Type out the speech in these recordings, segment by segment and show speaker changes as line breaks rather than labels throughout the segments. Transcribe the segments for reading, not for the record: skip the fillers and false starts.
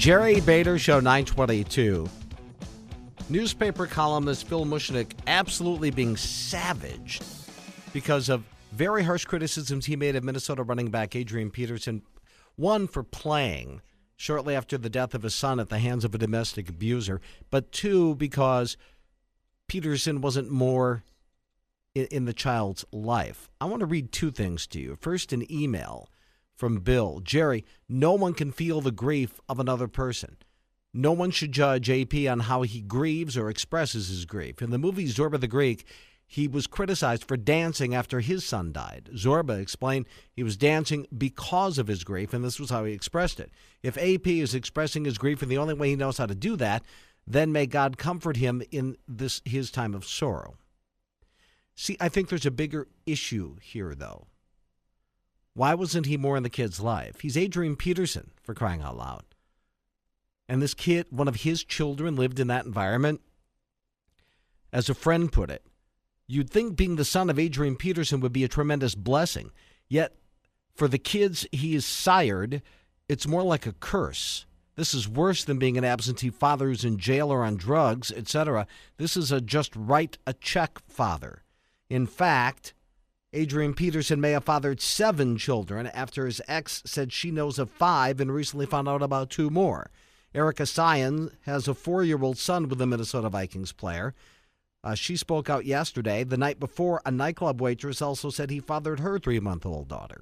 Jerry Bader Show, 922. Newspaper columnist Phil Mushnick absolutely being savaged because of very harsh criticisms he made of Minnesota running back Adrian Peterson. One, for playing shortly after the death of his son at the hands of a domestic abuser. But two, because Peterson wasn't more in the child's life. I want to read two things to you. First, an email from Bill. Jerry, no one can feel the grief of another person. No one should judge AP on how he grieves or expresses his grief. In the movie Zorba the Greek, he was criticized for dancing after his son died. Zorba explained he was dancing because of his grief, and this was how he expressed it. If AP is expressing his grief in the only way he knows how to do that, then may God comfort him in this his time of sorrow. See, I think there's a bigger issue here, though. Why wasn't he more in the kid's life? He's Adrian Peterson, for crying out loud. And this kid, one of his children, lived in that environment. As a friend put it, you'd think being the son of Adrian Peterson would be a tremendous blessing. Yet, for the kids he is sired, it's more like a curse. This is worse than being an absentee father who's in jail or on drugs, etc. This is a just write a check father. In fact, Adrian Peterson may have fathered 7 children after his ex said she knows of 5 and recently found out about 2 more. Erica Sion has a 4-year-old son with the Minnesota Vikings player. She spoke out yesterday. The night before, a nightclub waitress also said he fathered her 3-month-old daughter.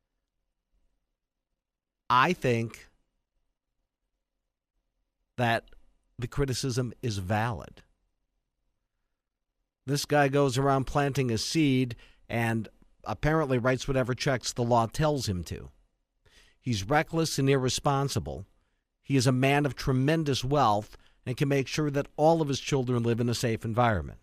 I think that the criticism is valid. This guy goes around planting a seed and apparently writes whatever checks the law tells him to. He's reckless and irresponsible. He is a man of tremendous wealth and can make sure that all of his children live in a safe environment.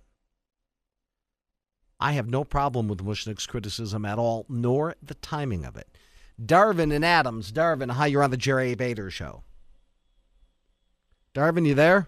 I have no problem with Mushnick's criticism at all, nor the timing of it. Darvin and Adams. Darvin, hi, you're on the Jerry Bader Show. Darvin, you there?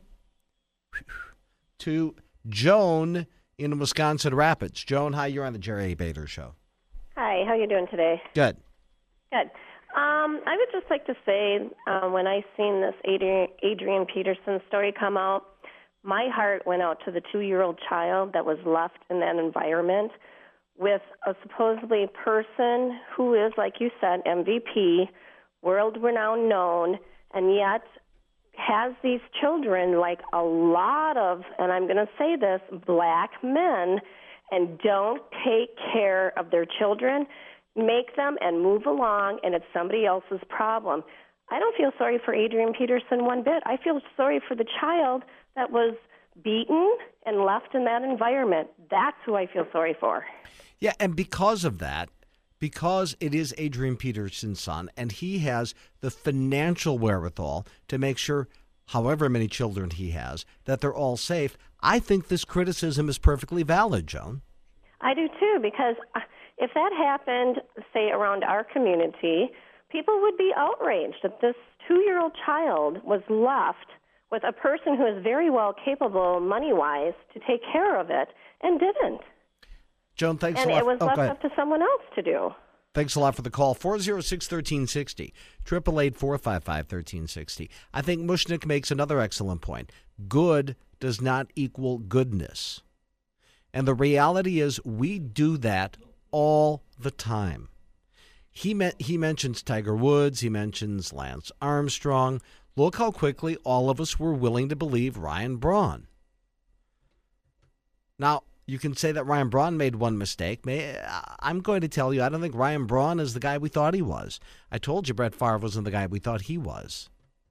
To Joan in Wisconsin Rapids. Joan, hi, you're on the Jerry Bader Show.
Hi, how you doing today?
Good.
Good. I would just like to say, when I seen this Adrian Peterson story come out, my heart went out to the 2-year-old child that was left in that environment with a supposedly person who is, like you said, MVP, world-renowned known, and yet has these children like a lot of, and I'm going to say this, black men, and don't take care of their children, make them and move along, and it's somebody else's problem. I don't feel sorry for Adrian Peterson one bit. I feel sorry for the child that was beaten and left in that environment. That's who I feel sorry for.
Yeah, and because of that, because it is Adrian Peterson's son, and he has the financial wherewithal to make sure, however many children he has, that they're all safe, I think this criticism is perfectly valid, Joan.
I do too, because if that happened, say, around our community, people would be outraged that this 2-year-old child was left with a person who is very well capable, money-wise, to take care of it, and didn't.
Joan, thanks a lot.
And it was left up to someone else to do.
Thanks a lot for the call. 406-1360, 888-455-1360. I think Mushnick makes another excellent point. Good does not equal goodness. And the reality is we do that all the time. He mentions Tiger Woods. He mentions Lance Armstrong. Look how quickly all of us were willing to believe Ryan Braun. Now, you can say that Ryan Braun made one mistake. I'm going to tell you, I don't think Ryan Braun is the guy we thought he was. I told you Brett Favre wasn't the guy we thought he was.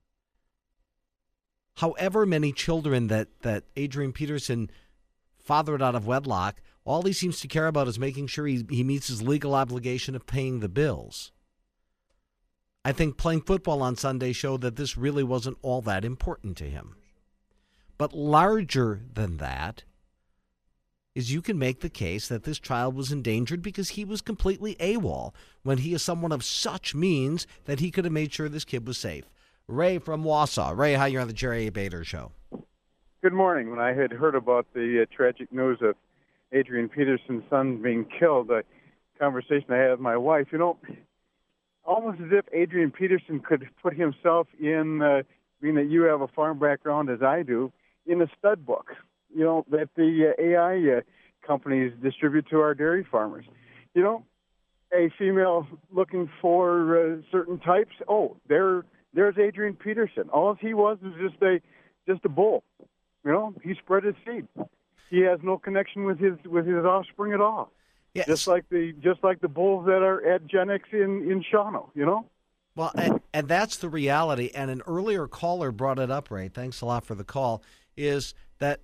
However many children that Adrian Peterson fathered out of wedlock, all he seems to care about is making sure he meets his legal obligation of paying the bills. I think playing football on Sunday showed that this really wasn't all that important to him. But larger than that is you can make the case that this child was endangered because he was completely AWOL when he is someone of such means that he could have made sure this kid was safe. Ray from Wausau. Ray, how you're on the Jerry Bader Show.
Good morning. When I had heard about the tragic news of Adrian Peterson's son being killed, a conversation I had with my wife, almost as if Adrian Peterson could put himself in being that you have a farm background as I do, in a stud book, that the AI companies distribute to our dairy farmers. A female looking for certain types. Oh, there's Adrian Peterson. All he was just a bull. He spread his seed. He has no connection with his offspring at all.
Yes.
Just like the bulls that are at Gen X in Shawano.
Well, and that's the reality. And an earlier caller brought it up, Ray. Thanks a lot for the call. Is that,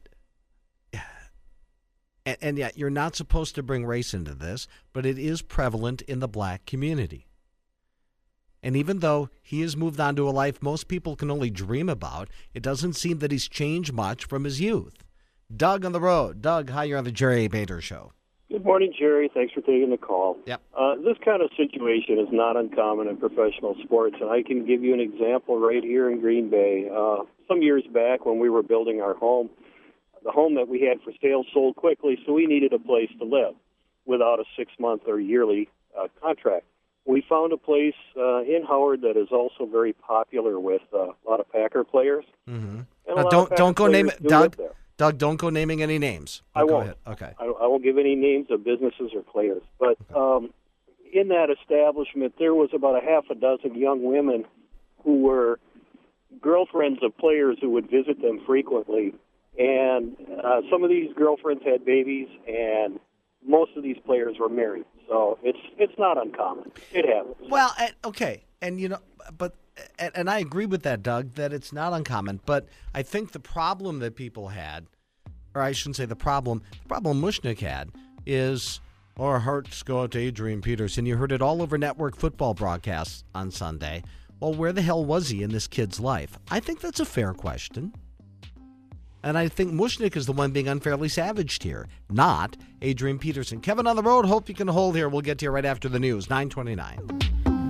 and yet you're not supposed to bring race into this, but it is prevalent in the black community. And even though he has moved on to a life most people can only dream about, it doesn't seem that he's changed much from his youth. Doug on the road. Doug, hi, you're on the Jerry Bader Show.
Good morning, Jerry. Thanks for taking the call.
Yep.
This kind of situation is not uncommon in professional sports, and I can give you an example right here in Green Bay. Some years back when we were building our home, the home that we had for sale sold quickly, so we needed a place to live without a 6-month or yearly contract. We found a place in Howard that is also very popular with a lot of Packer players.
Mm-hmm.
Don't
go name it, Doug. Doug, don't go naming any names.
I won't.
Go ahead. Okay.
I won't give any names of businesses or players. But in that establishment, there was about a half a dozen young women who were girlfriends of players who would visit them frequently. And some of these girlfriends had babies, and most of these players were married. So it's not uncommon. It happens.
Well,
okay. And, but I agree with that, Doug, that it's not uncommon. But I think the problem that people had, or I shouldn't say the problem Mushnick had is, our hearts go out to Adrian Peterson. You heard it all over network football broadcasts on Sunday. Well, where the hell was he in this kid's life? I think that's a fair question. And I think Mushnick is the one being unfairly savaged here, not Adrian Peterson. Kevin on the road, hope you can hold here. We'll get to you right after the news, 9:29.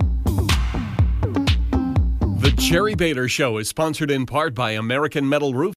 The Jerry Bader Show is sponsored in part by American Metal Roofing.